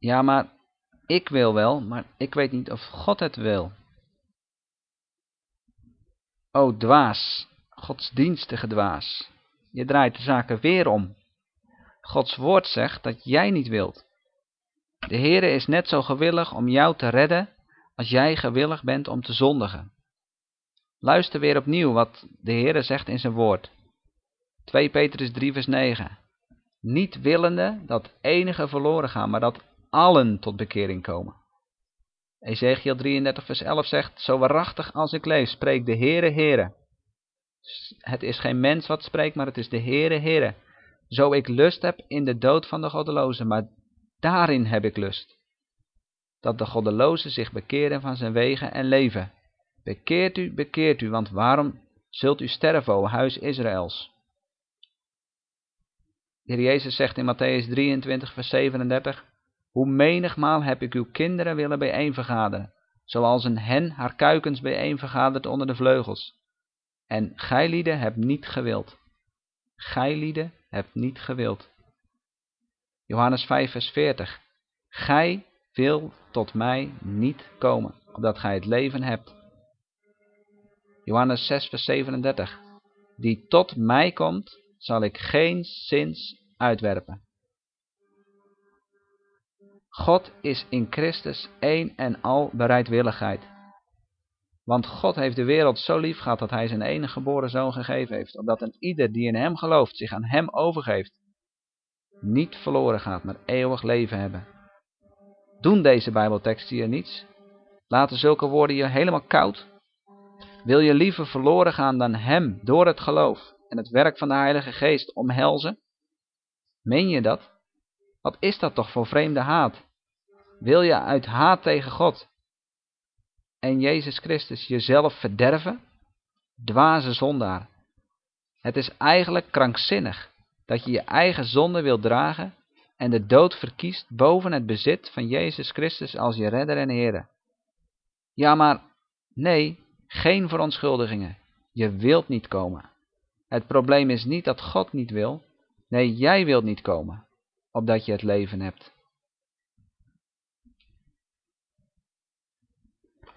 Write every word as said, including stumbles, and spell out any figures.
Ja, maar ik wil wel, maar ik weet niet of God het wil. O dwaas, godsdienstige dwaas, je draait de zaken weer om. Gods woord zegt dat jij niet wilt. De Heere is net zo gewillig om jou te redden als jij gewillig bent om te zondigen. Luister weer opnieuw wat de Heere zegt in zijn woord. twee Petrus drie vers negen. Niet willende dat enigen verloren gaan, maar dat allen tot bekering komen. Ezekiel drieëndertig vers elf zegt, zo waarachtig als ik leef, spreekt de Heere, Heere. Het is geen mens wat spreekt, maar het is de Heere, Heere. Zo ik lust heb in de dood van de goddelozen, maar daarin heb ik lust. Dat de goddelozen zich bekeren van zijn wegen en leven. Bekeert u, bekeert u, want waarom zult u sterven, o huis Israëls? De Heer Jezus zegt in Matthäus drieëntwintig vers zevenendertig, hoe menigmaal heb ik uw kinderen willen bijeenvergaderen, zoals een hen haar kuikens bijeenvergadert onder de vleugels. En gijlieden hebt niet gewild. Gijlieden hebt niet gewild. Johannes vijf vers veertig. Gij wil tot mij niet komen, opdat gij het leven hebt. Johannes zes vers zevenendertig. Die tot mij komt, zal ik geen zins uitwerpen. God is in Christus één en al bereidwilligheid. Want God heeft de wereld zo lief gehad dat hij zijn enige geboren zoon gegeven heeft, opdat een ieder die in hem gelooft zich aan hem overgeeft, niet verloren gaat, maar eeuwig leven hebben. Doen deze Bijbelteksten je niets? Laten zulke woorden je helemaal koud? Wil je liever verloren gaan dan hem door het geloof en het werk van de Heilige Geest omhelzen? Meen je dat? Wat is dat toch voor vreemde haat? Wil je uit haat tegen God en Jezus Christus jezelf verderven? Dwaze zondaar. Het is eigenlijk krankzinnig dat je je eigen zonde wilt dragen en de dood verkiest boven het bezit van Jezus Christus als je redder en Heere. Ja, maar nee, geen verontschuldigingen. Je wilt niet komen. Het probleem is niet dat God niet wil. Nee, jij wilt niet komen, opdat je het leven hebt.